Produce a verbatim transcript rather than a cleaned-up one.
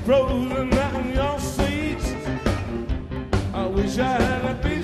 frozen out in your seats. I wish I had a piece